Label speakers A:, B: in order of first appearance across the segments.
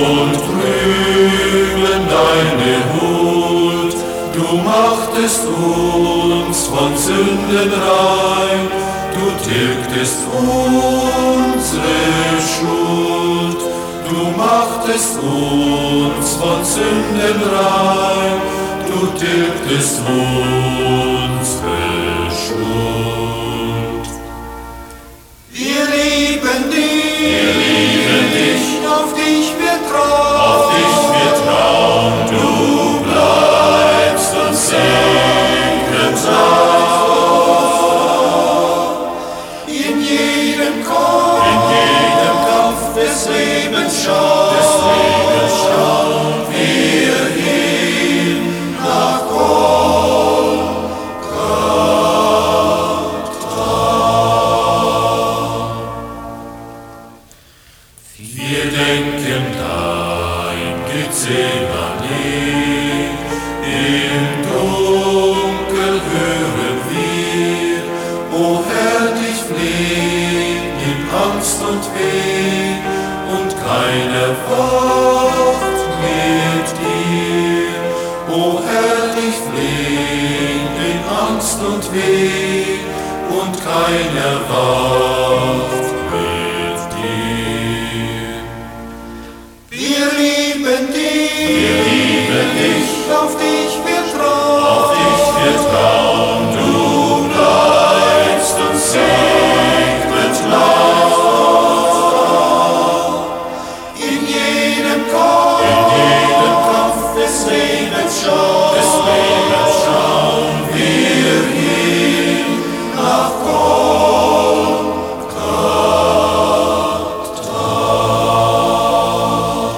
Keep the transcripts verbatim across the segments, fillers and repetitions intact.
A: und drüben deine Huld. Du machtest uns von Sünden rein, du tilgtest unsere Schuld. Du machtest uns von Sünden rein, du tilgtest unsere Schuld.
B: Wir lieben dich,
A: wir lieben dich,
B: auf dich wir trauen,
A: auf dich wir trauen, du bleibst uns segnend nah.
B: In jedem Kampf,
A: in jedem Kampf
B: des Lebens schauen,
A: des Lebens schauen wir hin nach Golgatha. Wir denken dein Gethsemane, im Dunkel hören wir, o Herr, dich flehen in Angst und Weh, und keiner wacht mit dir. O Herr, dich flehen in Angst und Weh, und keiner wacht mit dir.
B: wir lieben dich,
A: Wir lieben dich,
B: auf dich wir trauen,
A: auf dich wir trauen, du bleibst uns segnend nah.
B: in jedem Kampf,
A: In jedem
B: Kampf des Lebens schauen,
A: des Lebens schauen wir hin nach Golgatha.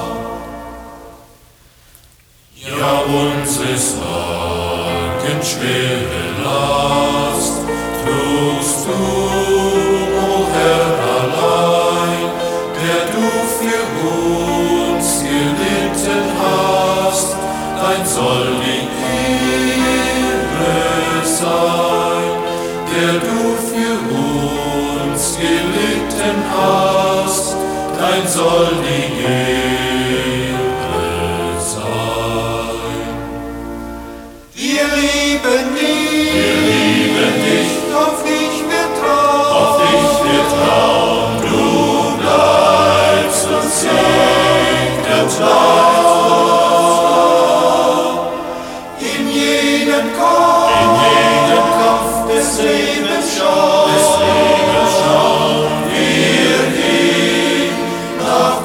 A: Ja, unsere Sorgen schwere Last trugst du, o Herr, allein, der du für uns gelitten hast. Dein soll die Ehre sein, der du für uns gelitten hast. Dein soll die Ehre sein.
B: wir lieben dich,
A: Wir lieben dich,
B: auf dich wir trauen,
A: auf dich wir trauen, du bleibst uns segnend nah.
B: in jedem Kampf,
A: In jedem
B: Kampf des Lebens schauen,
A: des Lebens schauen wir hin nach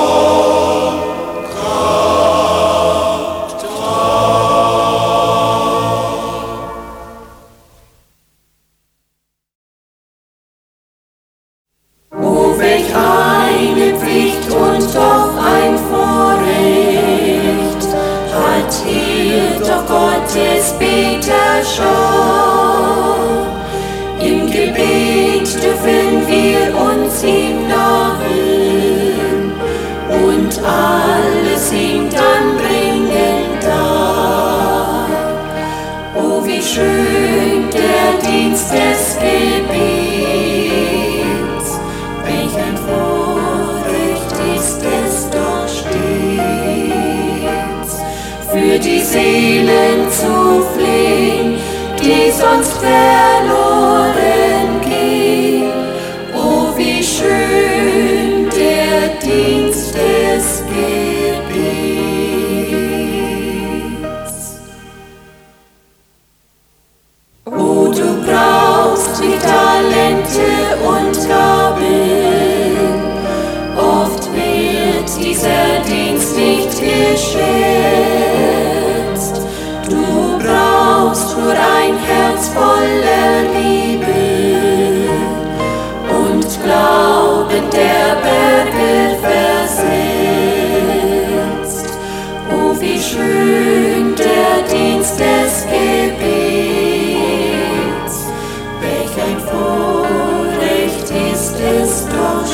A: Golgatha.
C: O welch eine Pflicht und doch ein Vorrecht hat hier doch Gottes Beter schon. Im Gebet dürfen wir uns ihm nahen und alles ihm dann bringen dar. O wie schön der Dienst des Gebets, welch ein Vorrecht ist es doch stets, für die Seelen zu flehen, die sonst verloren gehen. O wie schön der Dienst des Gebets. O du brauchst die Talente und Gaben, oft wird dieser Dienst nicht geschätzt. Du brauchst nur ein Herz voller Liebe und Glauben, der Berge versetzt. O wie schön der Dienst des Gebets, welch ein Vorrecht ist es doch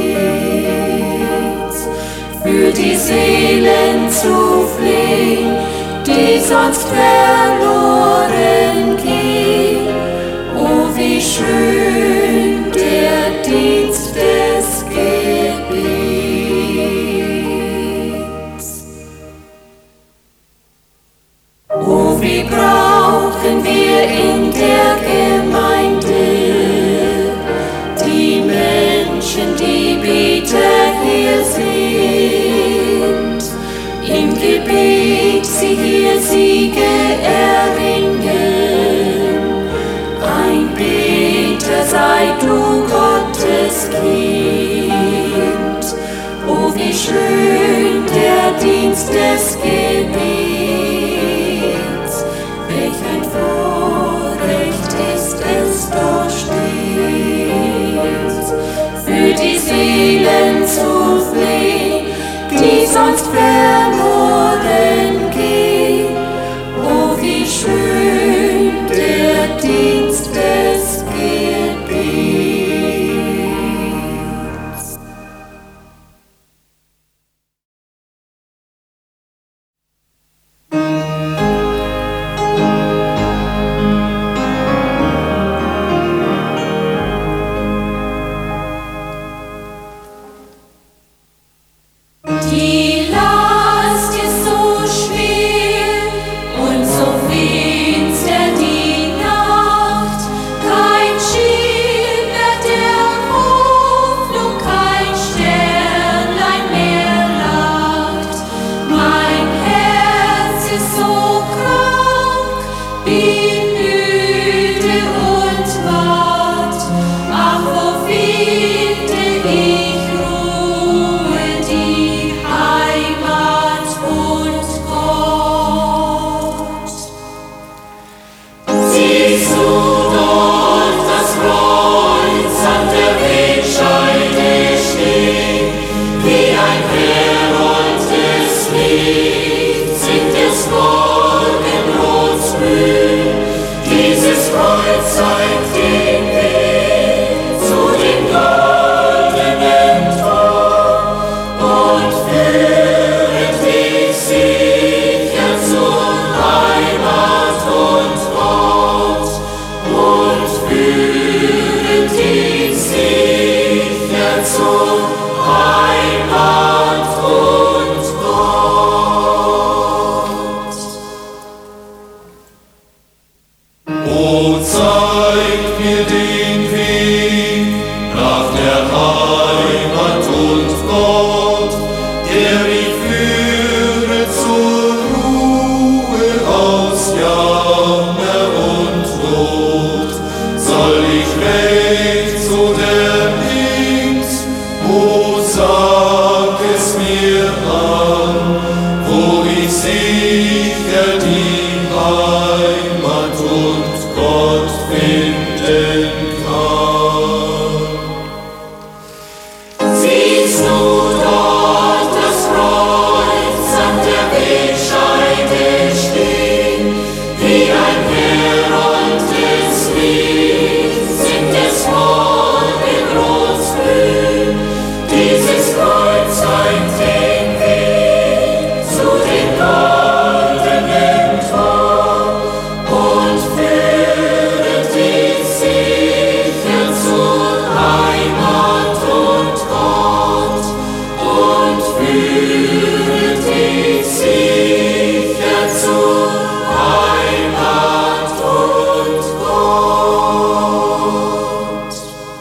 C: stets, für die Seelen zu flehen, die sonst verloren gehen. O wie schön der Dienst des Gebets. Dienst des Gebets. Welch ein Vorrecht ist es doch stets, für die Seelen zu flehen, die sonst verloren gehen. Oh, wie schön der Dienst des Gebets. Die Last ist so schwer und so finster die Nacht. Kein Schimmer der Hoffnung, kein Sternlein mehr lacht. Mein Herz ist so krank, bin müde und matt. Ach, wo finde ich Ruhe, die Heimat und Gott? Siehst du dort das Kreuz an der Wegscheide stehen, wie ein Herold des Lichts singt des Morgenrots früh. Dieses Kreuz zeigt den Weg zu dem goldenen Tor und führet dich sicher zur Heimat und Gott, und führet dich sicher zur Heimat und Gott.
A: O zeigt mir den Weg nach der Heimat und Gott, der mich führe zur Ruhe aus Jammer und Not. Soll ich rechts oder links, o sag es mir an, wo ich sicher die Heimat und Gott finden kann.
C: Siehst du dort das Kreuz an der Wegscheide stehen, wie ein Herold des Lichts singt des Morgenrots früh. Dieses Kreuz zeigt den Weg zu dem goldenen Tor und führet dich sicher zur Heimat und Gott, und führet dich sicher zur Heimat und Gott.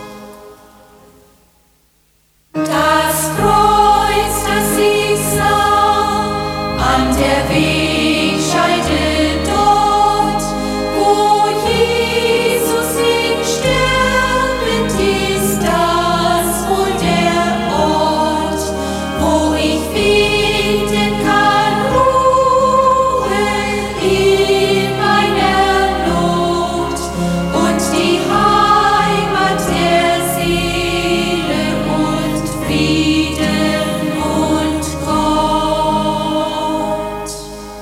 C: Das Kreuz, das ich sah, an der Wegscheide dort, wo Jesus hing sterbend, ist das wohl der Ort, wo ich finden kann Ruhe in meiner Not und die Heimat der Seele und Frieden und Gott.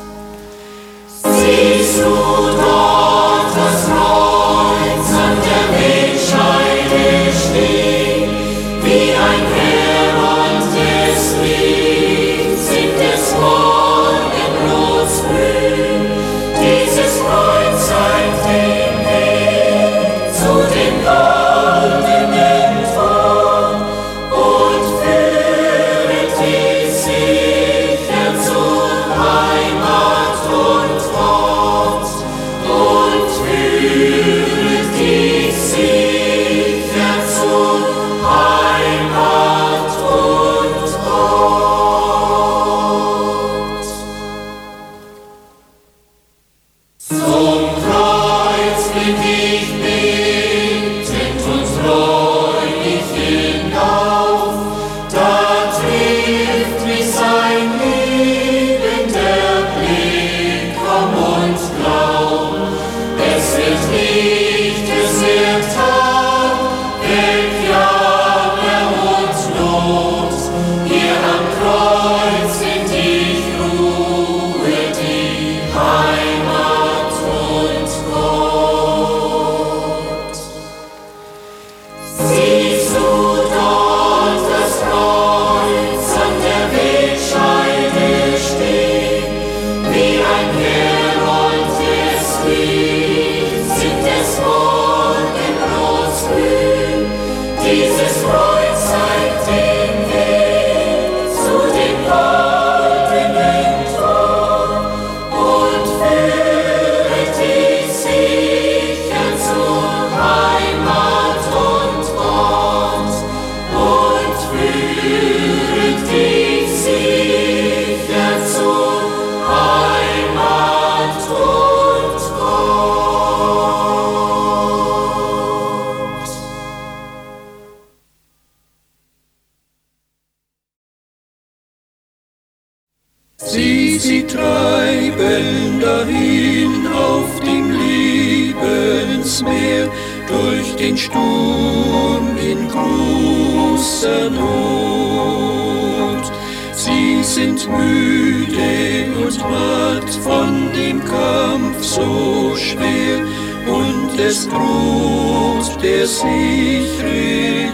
D: Sie, sie treiben dahin auf dem Lebensmeer, durch den Sturm in großer Not. Sie sind müde und matt von dem Kampf so schwer, und es droht der sichere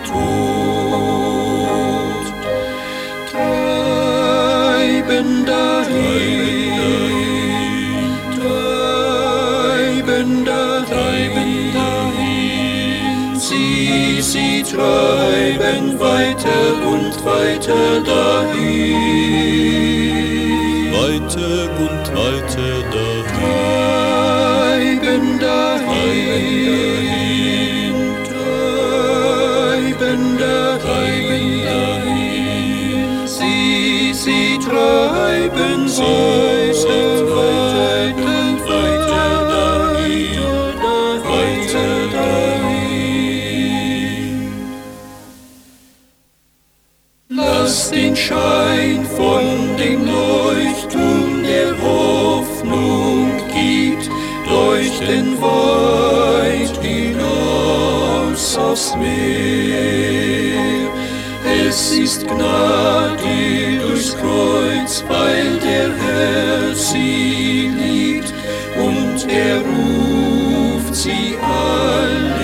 D: Tod. Treiben dahin, treiben dahin, sie, sie treiben weiter und weiter dahin,
A: weiter und weiter dahin,
D: treiben dahin, treiben dahin, sie, sie treiben weiter, weiter, weiter dahin, weiter dahin. Lass den Schein von dem Leuchtturm der Hoffnung gibt, leuchten weit hinaus aufs Meer. Es ist Gnade durchs Kreuz, weil der Herr sie liebt, und er ruft sie alle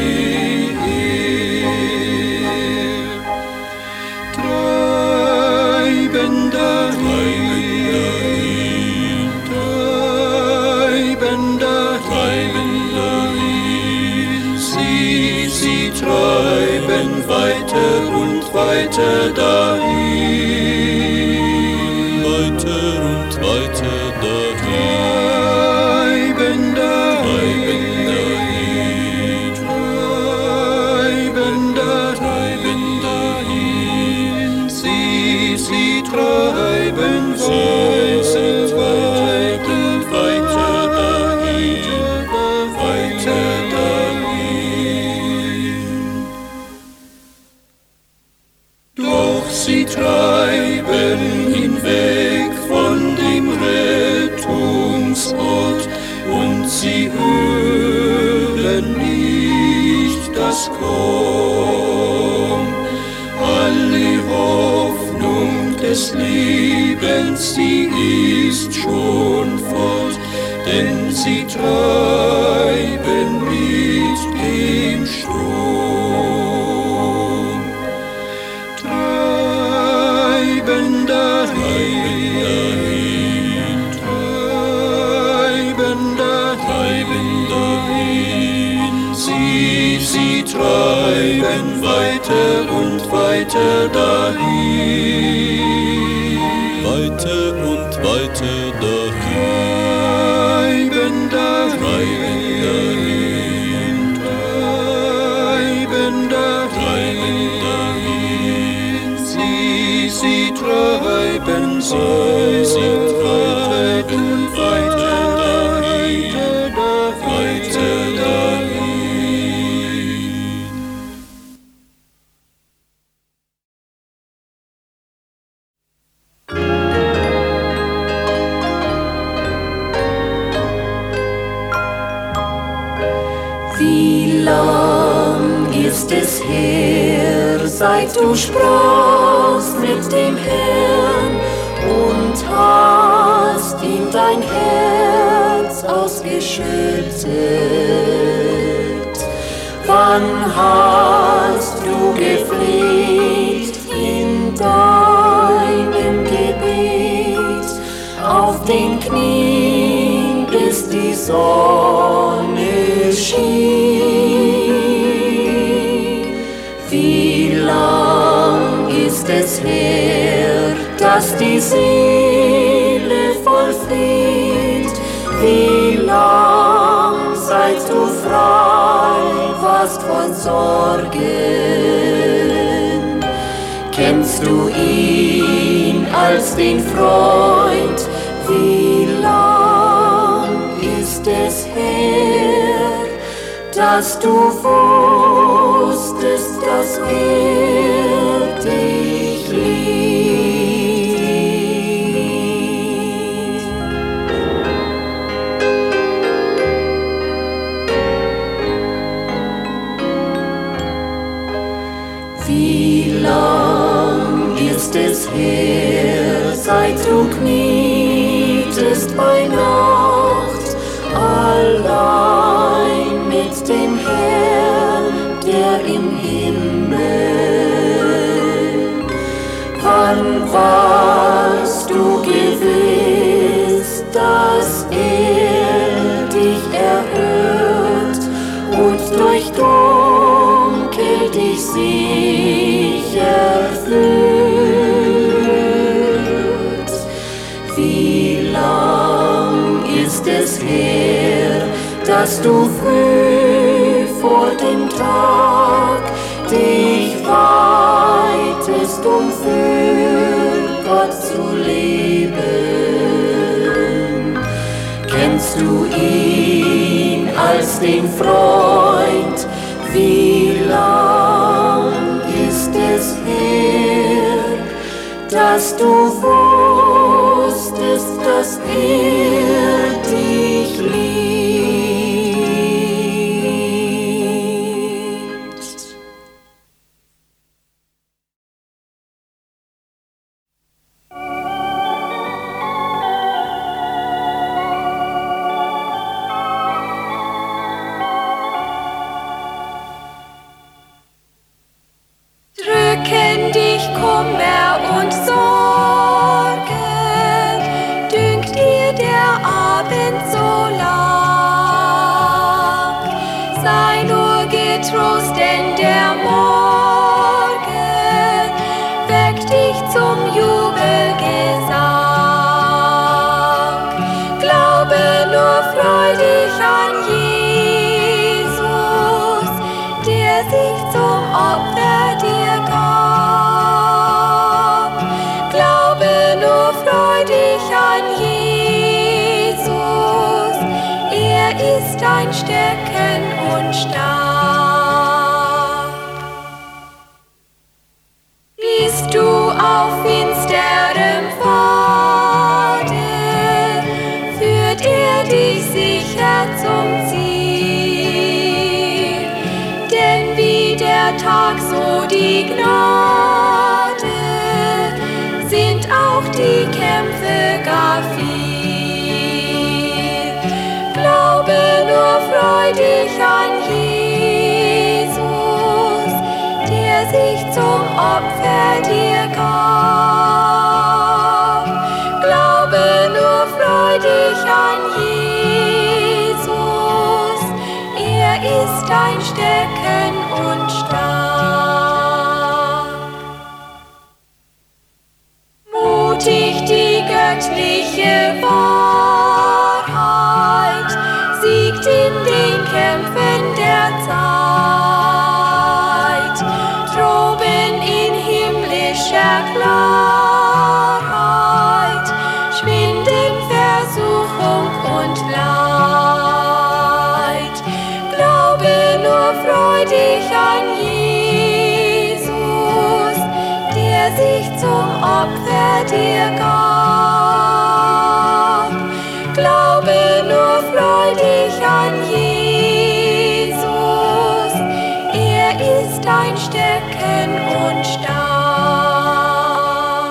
D: her. Treiben dahin, treiben dahin, sie, sie treiben weiter und weiter dahin,
A: weiter und weiter
D: dahin, treiben dahin, treiben dahin, sie, sie treiben weiter, weiter, weiter dahin, weiter dahin. Doch sie treiben hinweg von dem Rettungsort, und sie hören nicht das Komm. Alle Hoffnung des Lebens, sie ist schon fort, denn sie treiben mit dem Strom. Treiben dahin, treiben dahin, sie, sie treiben weiter und weiter dahin,
A: weiter und weiter
D: dahin, treiben dahin, treiben dahin, sie, sie treiben, sie, sie treiben weiter dahin, weiter dahin.
C: Wie lang ist es her, seit du sprachst mit dem Herrn und hast ihm dein Herz ausgeschüttet? Wann hast du gefleht in deinem Gebet auf den Knien, bis die Sonne schien? Wie lang ist es her, dass die Seele vollflieht? Wie lang, seit du frei warst von Sorgen? Kennst du ihn als den Freund? Wie lang ist es her, dass du wusstest, dass er dich liebt? Herr, seit du knietest bei Nacht, allein mit dem Herrn, der im Himmel. Wann warst du gewiss, dass er dich erhört und durch Dunkel dich sicher führt? Wie lang ist es her, dass du früh vor dem Tag dich weitest, um für Gott zu leben? Kennst du ihn als den Freund? Wie lang ist es her, dass du wusstest, dass er dich liebt?
E: Drücken dich Kummer und Sorgen, dünkt dir der Abend so lang. Sei nur getrost, denn der Morgen weckt dich zum Jubelgesang. Glaube nur freudig an Jesus, der sich zum Opfer dir gab. Glaube nur freudig an Jesus, er ist dein Stecken und Stab. Bist du auf finsterem Pfade, führt er dich sicher zum Ziel. Denn wie der Tag, so die Gnade, sind auch die Kämpfe gar viel. Glaube nur freudig an Jesus, der sich zum Opfer dir gab. Glaube nur freudig an Jesus, er ist dein Stecken und Stab. Mutig die göttliche Wahrheit siegt in den Kämpfen der Zeit. Droben in himmlischer Klarheit schwinden Versuchung und Leid. Glaube nur freudig an Jesus, der sich zum Opfer dir gab. Glaube nur freudig an Jesus, er ist dein Stecken und Stab.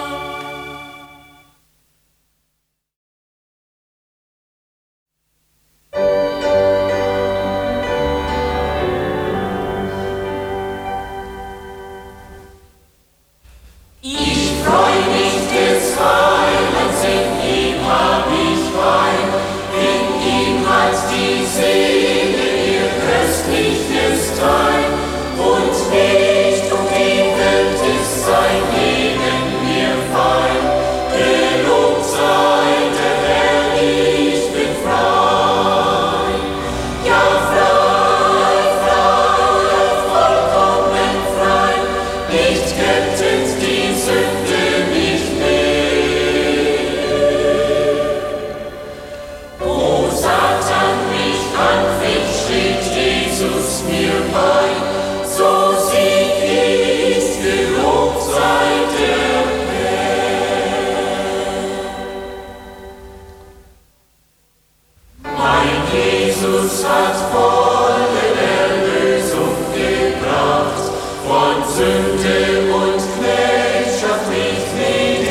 B: Ich freu mich des Heilands, in ihm hab ich Wein, in ihm hat die Seele ihr köstliches Teil, und nicht um die Welt ist sein Leben mir fein. Gelobt sei der Herr, ich bin frei. Ja, frei, frei, ja, vollkommen frei, nicht kettet die Sünde mich mehr. O Satan, mich anfängt, steht Jesus mir bei, so sieg ich, gelobt sei der Herr. Mein Jesus hat volle Erlösung gebracht, von Sünde und Knechtschaft mich gnädig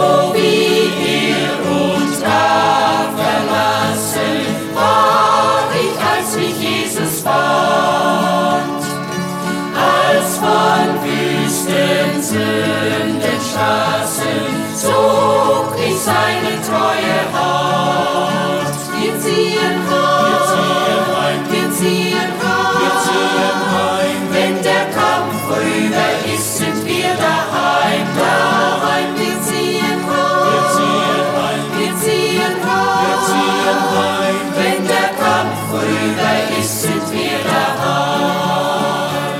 B: so wie ihr uns da verlassen, war ich, als mich Jesus fand. Als von wüsten Sündenstraßen zog ich seine treue Hand. Wir ziehen heim, wir ziehen heim, wir ziehen heim. Wenn der Kampf vorüber ist, sind wir daheim, daheim. Wir ziehen heim, wir ziehen heim, wir ziehen heim, wir ziehen heim. Wenn der Kampf vorüber ist, sind wir daheim.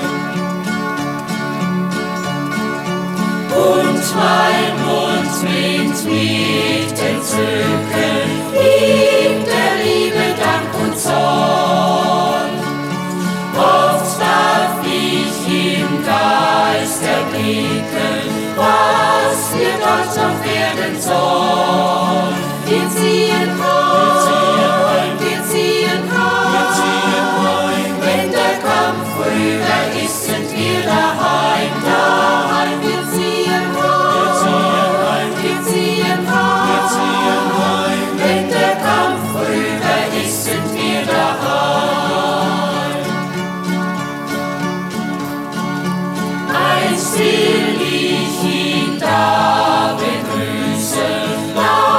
B: Und mein Mund winkt mit Entzücken, ihm der Liebe Dank und Zorn. Oft darf ich im Geist erblicken, was wir dort noch werden soll. Wir ziehen heim, wir ziehen heim, wir ziehen heim. Wenn der Kampf vorüber ist, sind wir daheim, daheim. Wir ziehen heim, wir ziehen heim, wir ziehen heim. Wenn der Kampf vorüber ist, sind wir daheim. Einst will ich ihn da begrüßen,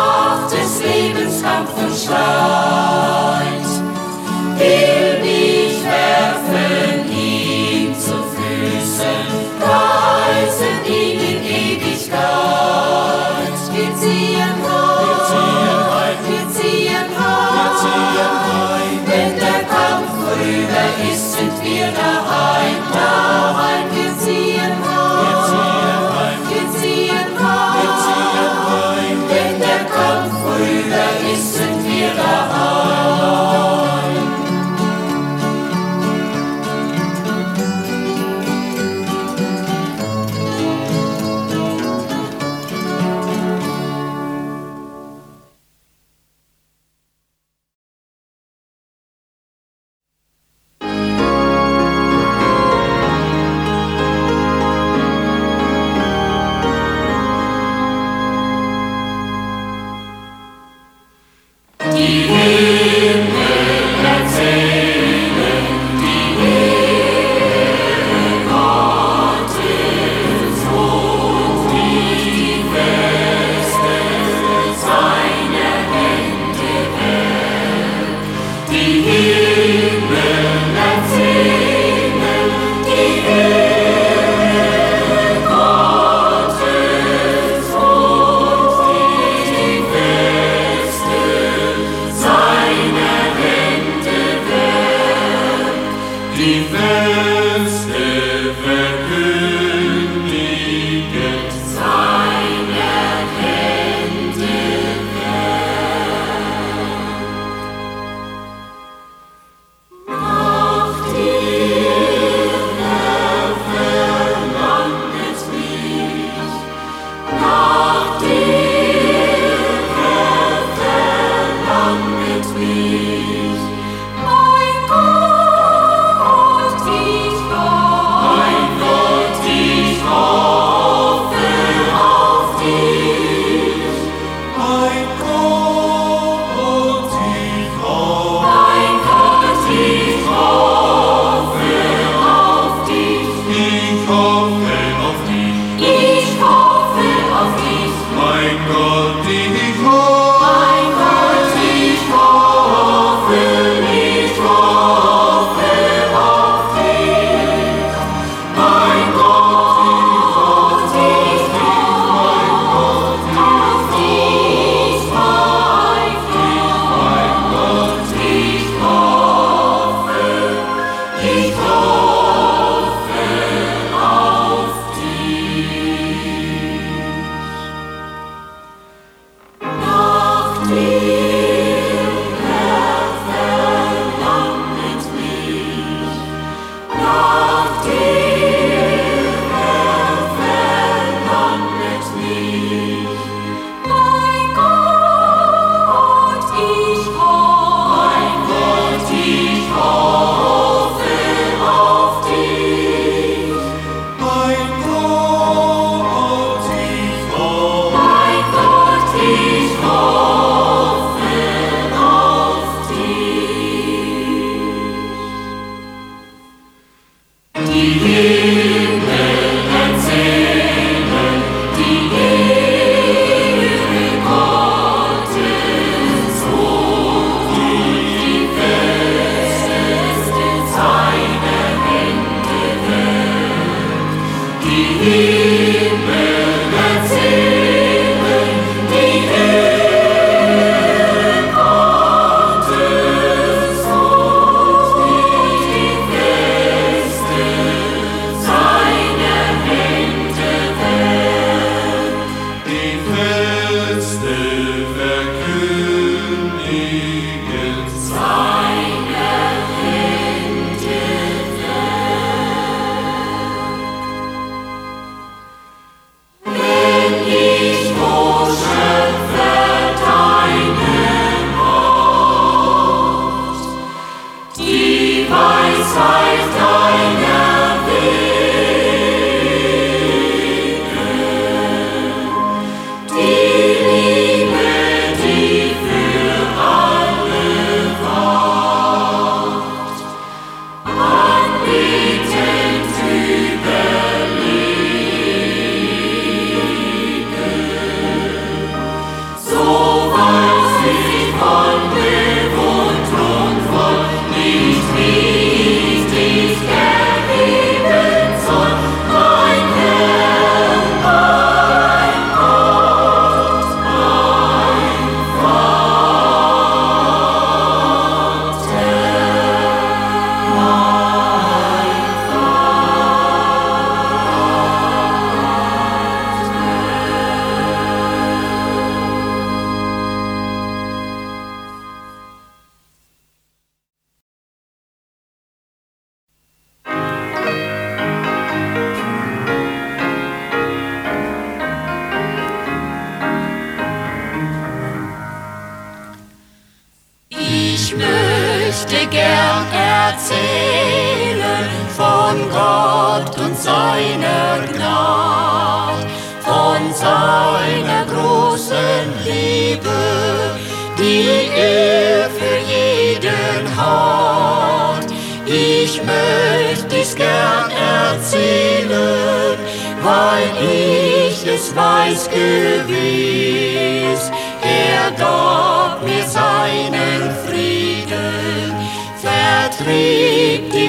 B: möchte gern erzählen von Gott und seiner Gnade, von seiner großen Liebe, die er für jeden hat. Ich möchte es gern erzählen, weil ich es weiß gewiss. Er gab mir seinen Frieden, vertrieb die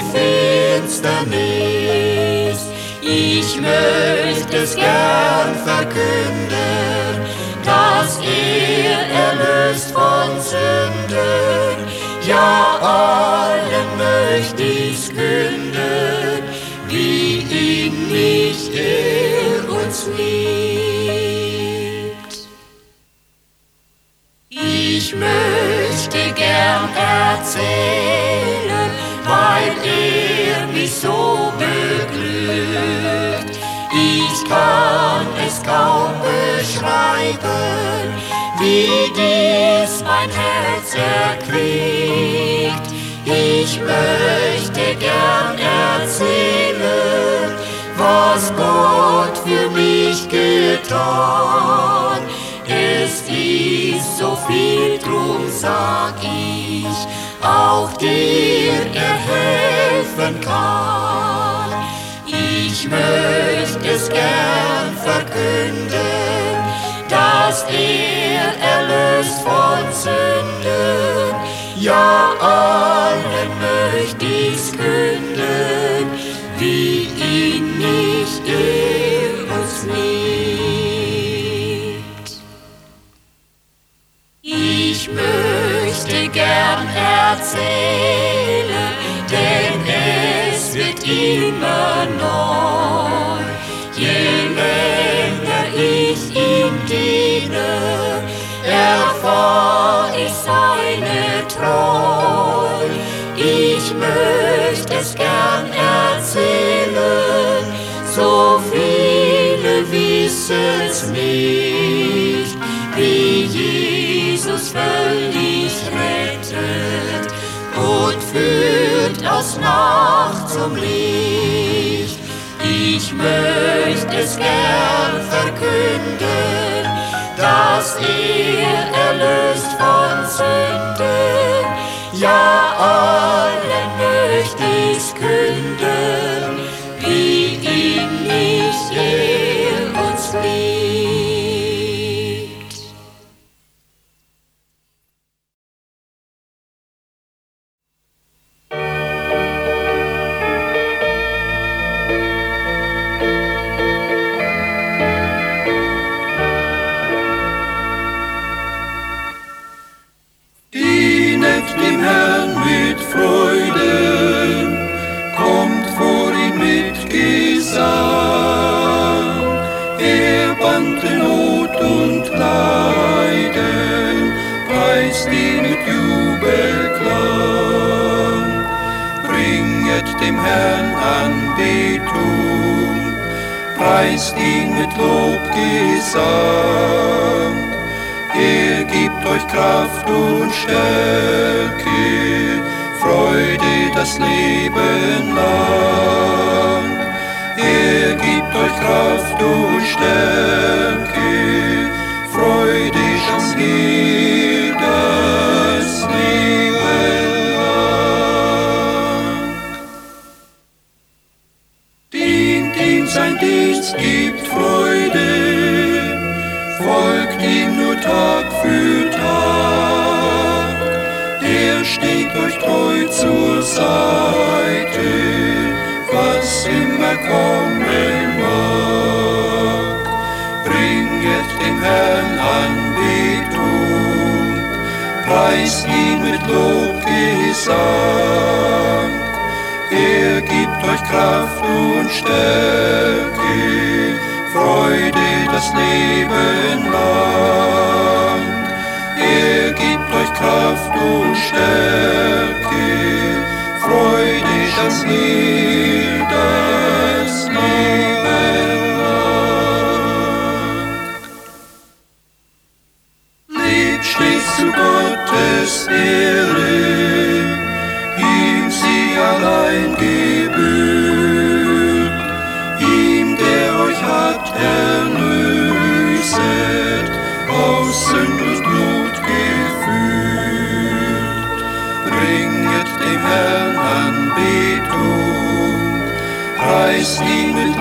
B: Finsternis. Ich möchte es gern verkünden, dass er erlöst von Sünden. Ja, allen möchte ich's künden, wie innig er uns liebt. Ich möchte gern erzählen, weil er mich so beglückt. Ich kann es kaum beschreiben, wie dies mein Herz erquickt. Ich möchte gern erzählen, was Gott für mich getan. Es ist so viel, drum sag ich, auch dir er helfen kann. Ich möchte es gern verkünden, dass er erlöst von Sünden. Ja, allen möchte ich's künden, wie innig er uns liebt. Ich möchte gern erzählen, denn es wird immer neu. Je länger ich ihm diene, erfahr ich seine Treu. Ich möchte es gern erzählen, so viele wissen's nicht, wie Jesus völlig rettet und führt aus Nacht zum Licht. Ich möchte es gern verkünden, dass er erlöst von Sünden. Ja, allen möchte ich's künden, wie innig er uns liebt.
D: Dem Herrn mit Freuden, kommt vor ihn mit Gesang. Er bannte Not und Leiden, preist ihn mit Jubelklang. Bringet dem Herrn Anbetung, preist ihn mit Lobgesang. Er gibt euch Kraft und Stärke, Freude das Leben lang. Er gibt euch Kraft und Stärke, Freude das Leben lang. Dient ihm sein Dienst, gibt Freude, folgt ihm nur Tag für Tag. Er steht euch treu zur Seite, was immer kommen mag. Bringet dem Herrn Anbetung, preist ihn mit Lobgesang. Er gibt euch Kraft und Stärke, Freude das Leben lang. Er gibt euch Kraft und Stärke, Freude das Leben, das Leben lang. Lebt stets zu Gottes Ehre, sein Gebühr. Ihm, der euch hat erlöset, aus Sünd und Blut geführt. Bringet dem Herrn Anbetung, preist ihn mit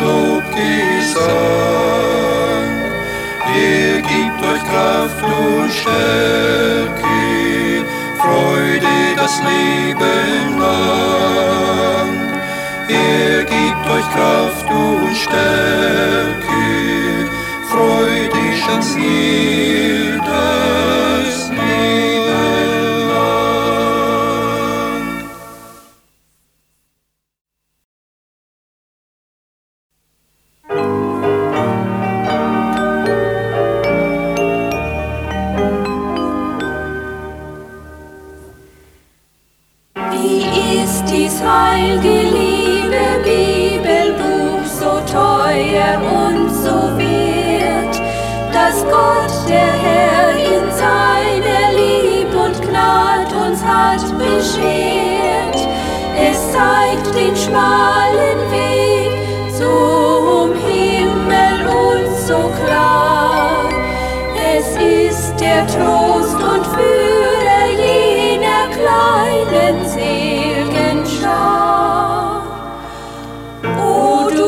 D: Lobgesang. Er gibt euch Kraft und Stärke, Freude das Leben lang. Er gibt euch Kraft und Stärke, freudig ans Heil das Leben lang.
C: Wie ist dies heilige, liebe Bibelbuch so teuer und so wert, dass Gott, der Herr, in seiner Lieb und Gnad uns hat beschert. Es zeigt den schmalen Weg zum Himmel uns so klar. Es ist der Trost und Führer jener kleinen seligen Schar. O du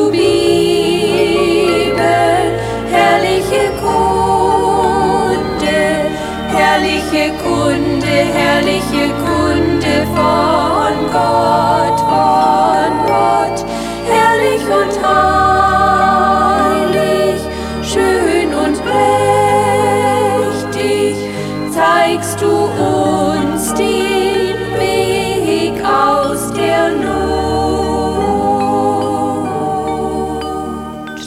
C: Bibel, herrliche Kunde, herrliche Kunde, herrliche Kunde von Gott, von Gott, herrlich und heilig, schön und prächtig, zeigst du uns den Weg aus der Not.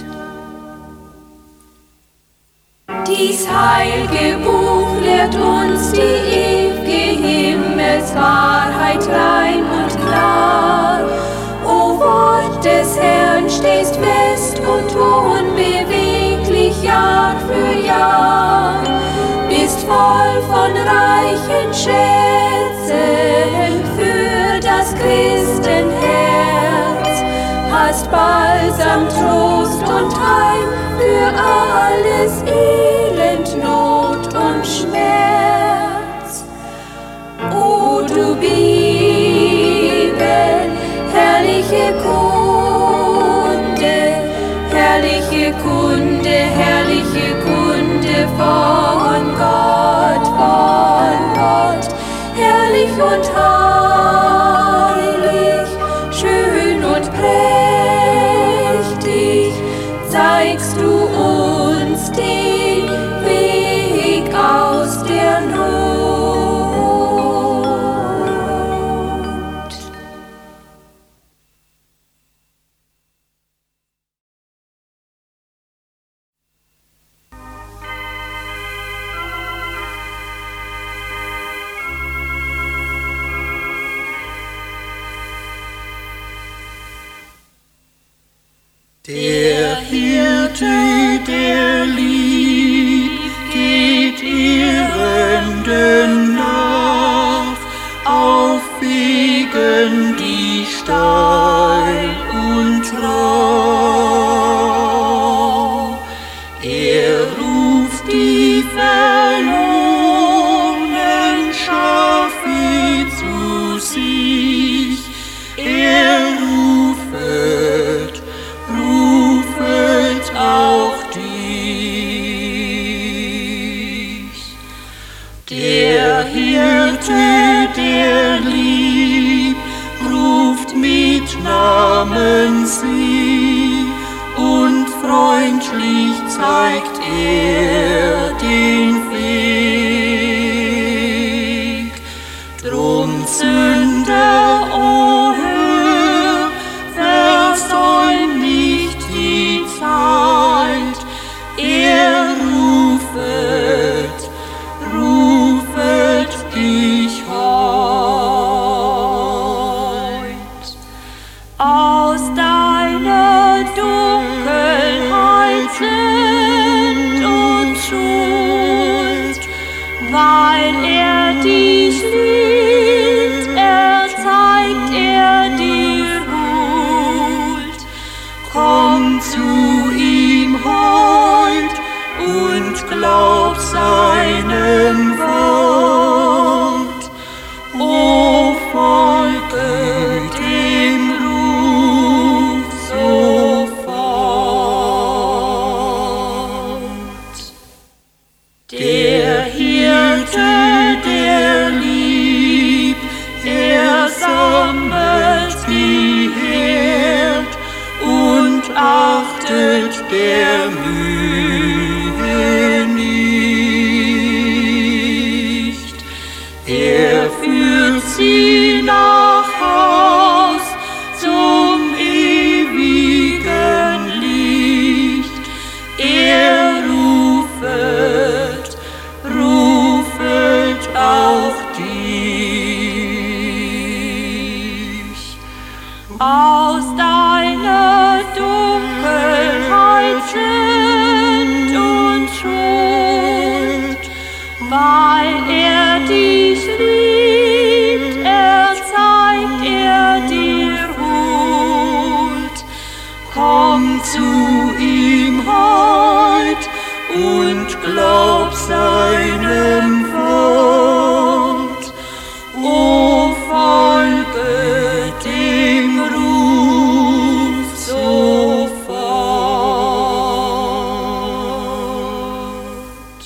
C: Dies heilige Buch lehrt uns die ewige Himmelswahrheit rein und klar. O Wort des Herrn, stehst fest und unbeweglich Jahr für Jahr, bist voll von reichen Schätzen für das Christenherz, hast Balsam, Trost und Heil für alles Elend, Not und Schmerz. O du Bibel, herrliche Kunde, herrliche Kunde, herrliche Kunde von Gott, von Gott, herrlich und heilig, schön und prächtig, zeigst du uns den Weg aus der Not.
D: Der Hirte, der liebt, geht Irrenden nach, auf Wegen, die steil und rau. Er ruft die verlorenen Schafe zu sich, er rufet, rufet auch dich. Der Hirte, der liebt, ruft mit Namen sie, und freundlich zeigt er den Weg. Drum Sünder, o hör, versäum nicht die Zeit, er rufet, rufet dich heut.
C: Aus deiner Dunkelheit Sünd und Schuld, weil er dich liebt, er zeigt er dir seinem Wort. O folget dem Ruf sofort. Der Hirte, der liebt, er sammelt die Herd und achtet der Mühe nicht. Er führt sie nach Haus zum ewigen Licht. Er rufet, rufet auch dich. Aus deiner Dunkelheit Schuld und Schuld, weil er dich liebt, erzeigt er dir Huld. Komm zu ihm heut und glaub seinem Wort. O folge dem Ruf sofort.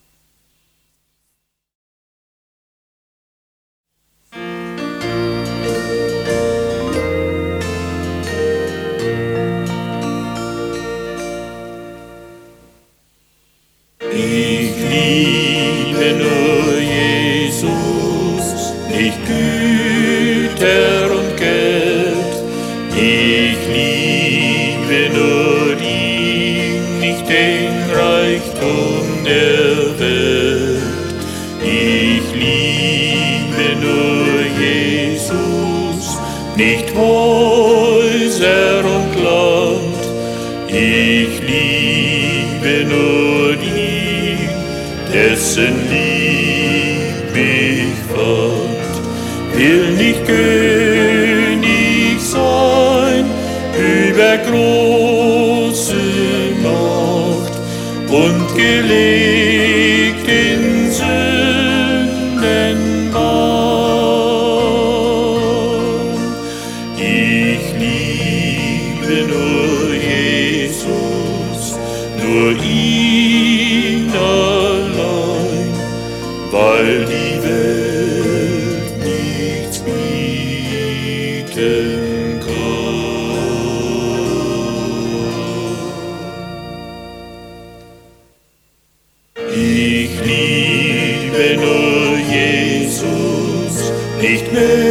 A: Ich liebe nur Jesus, nicht Güter und Geld. Ich liebe nur ihn, nicht den Reichtum der Welt. Ich liebe nur Jesus, nicht Häuser und Land. Ich liebe nur ihn, dessen Lieb mich fand. Will nicht König sein über große Macht und gelegt in Sündenbahn. Ich liebe nur Jesus, nur ihn allein, weil die Welt nichts bieten kann. Ich liebe nur Jesus, nicht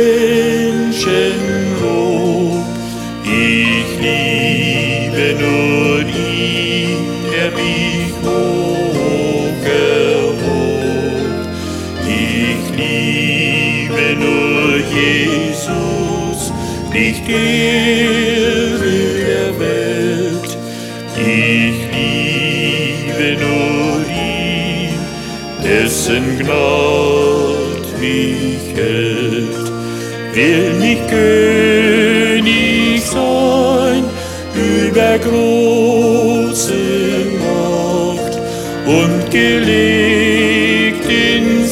A: Menschenlob. Ich liebe nur ihn, der mich hoch erhob. Ich liebe nur Jesus, nicht Ehre der Welt. Ich liebe nur ihn, dessen Gnad mich hält. Will nicht König sein über große Macht und gelegt in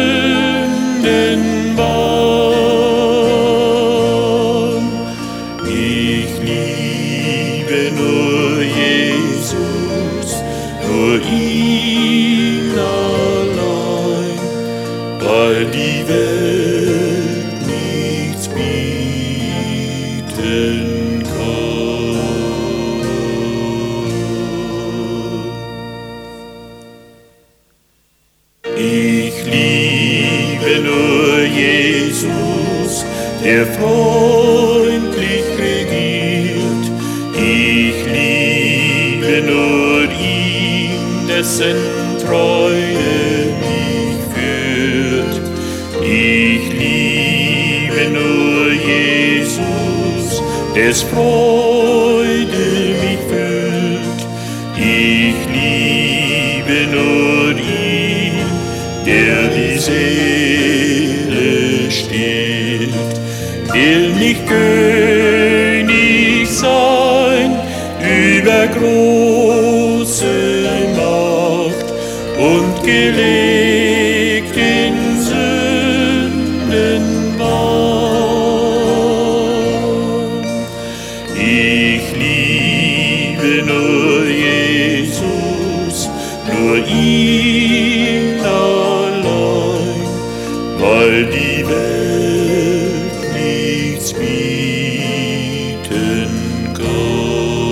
A: Sündenbahn. Ich liebe nur Jesus, nur ihn allein, weil die Welt nichts bieten kann. Ich liebe nur Jesus, der freundlich regiert. Ich liebe nur ihn, dessen Treue mich führt. Ich liebe nur Jesus, des Freude mich füllt. Ich liebe nur ihn, der die Seele stillt. Will nicht König sein über große Macht und gelegt in Sündenbahn. Ich liebe nur Jesus, nur ihn allein, weil die Welt nichts bieten kann.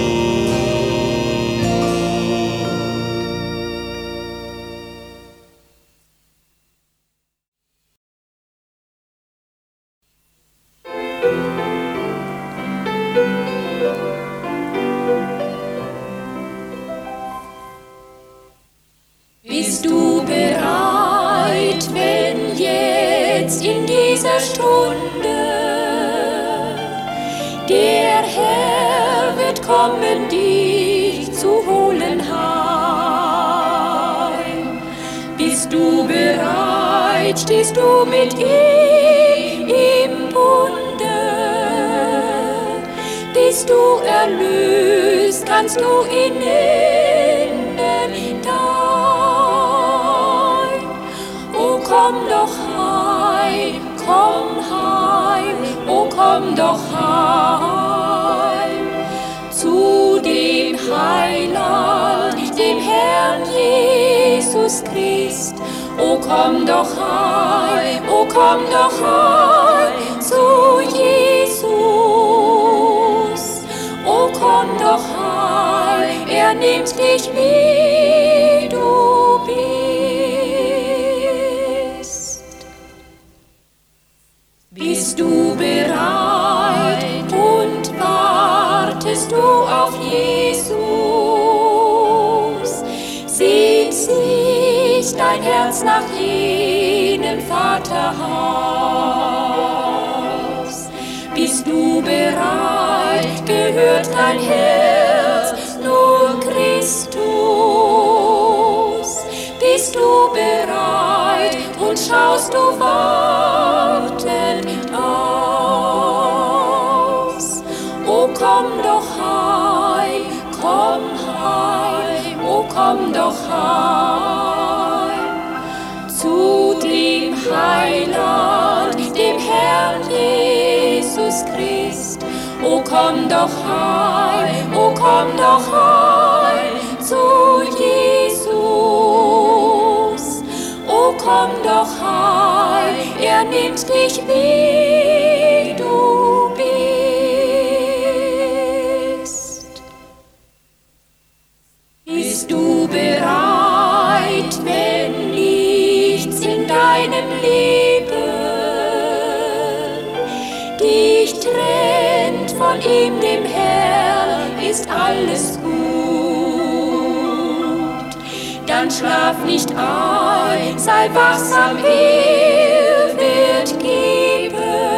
C: Bist du bereit, wenn jetzt in dieser Stunde der Herr wird kommen, dich zu holen heim? Bist du bereit, stehst du mit ihm im Bunde? Bist du erlöst, kannst du ihn nennen dein? O komm doch heim, komm heim, o komm doch heim zu dem Heiland, dem Herrn Jesus Christ. O komm doch heim, o komm doch heim zu Jesus. O komm doch heim, er nimmt dich wie du bist. Bist du bereit und wartest du auf Jesus? Sehnt sich dein Herz nach jenem Vaterhaus? Bist du bereit, gehört dein Herz nur Christus? Bist du bereit und schaust du wartend aus? O komm doch heim, komm heim, o komm doch heim zu dem Heiland, dem Herrn Jesus Christ. O komm doch heim, o komm doch heim zu Jesus. O komm doch heim, er nimmt dich wie du bist. Bist du bereit, wenn nichts in deinem Leben dich trennt von ihm, dem Herrn, ist alles gut? Dann schlaf nicht ein, sei wachsam, er wird geben,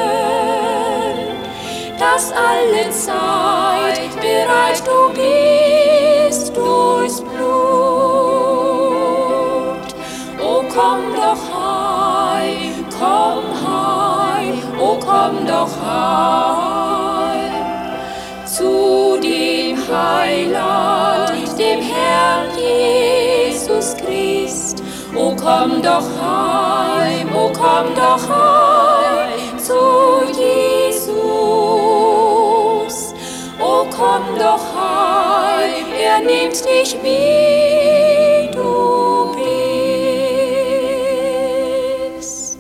C: dass alle Zeit bereit du bist durchs Blut. O komm doch heim, komm heim, o komm doch heim zu dem Heiland, dem Herrn Jesus Christ. O komm doch heim, o komm doch heim zu Jesus. O komm doch heim, er nimmt dich wie du bist.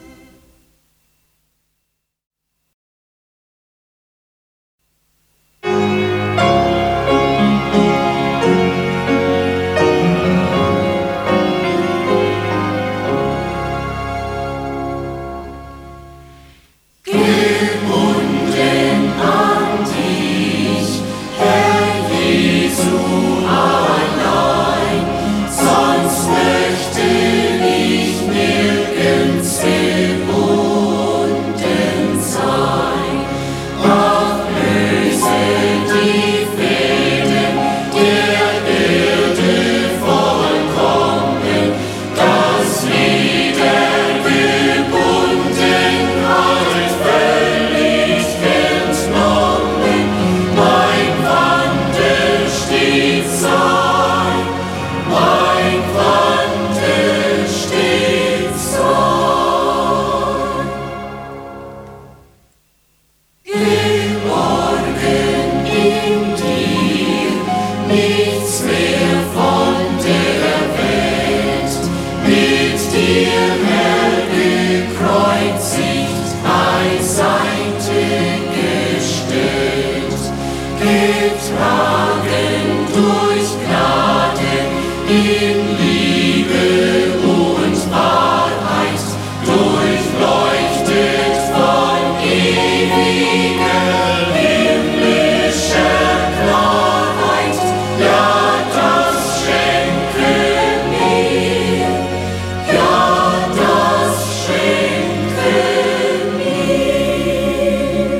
B: Gebunden an dich, Herr Jesu allein. Ehre gekreuzigt, beiseite gestellt, getragen durch Gnade in Liebe und Wahrheit, durchleuchtet von ewiger himmlischer Klarheit. Ja, das schenke mir, ja, das schenke mir.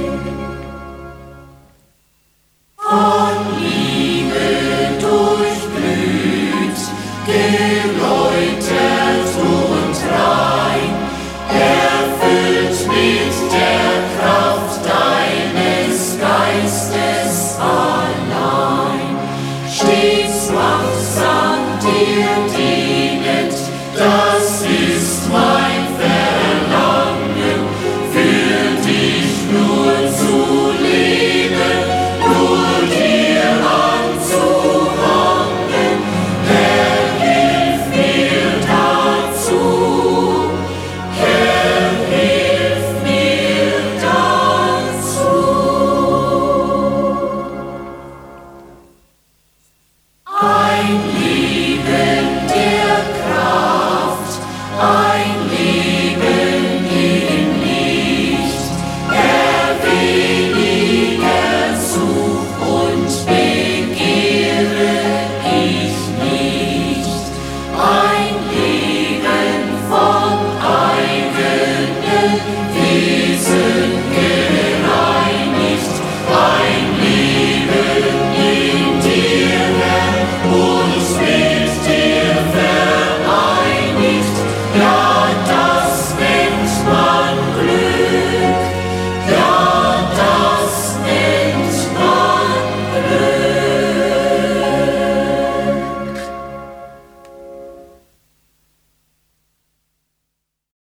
B: Von Liebe durchglüht, geläutert und rein, erfüllt mit der Kraft deines Geistes allein, stets wachsam dir dienend,